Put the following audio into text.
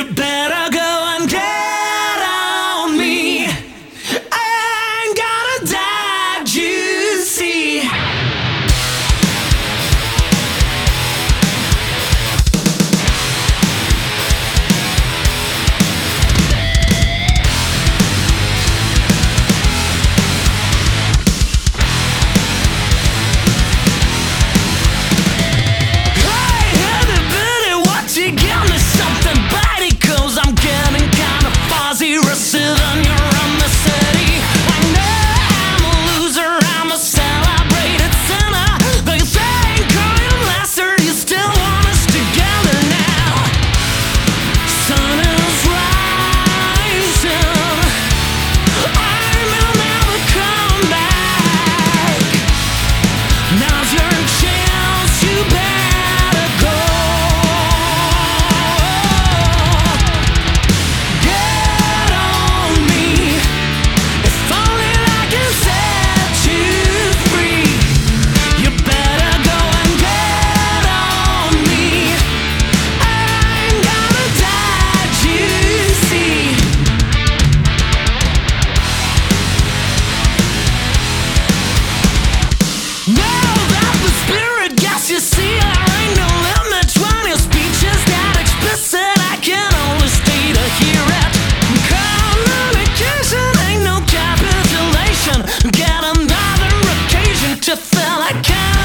You better go and get on me. I ain't gonna die, you see. You see, there ain't no limit when your speech is that explicit. I can only stay to hear it. Communication ain't no capitulation. Get another occasion to feel I can.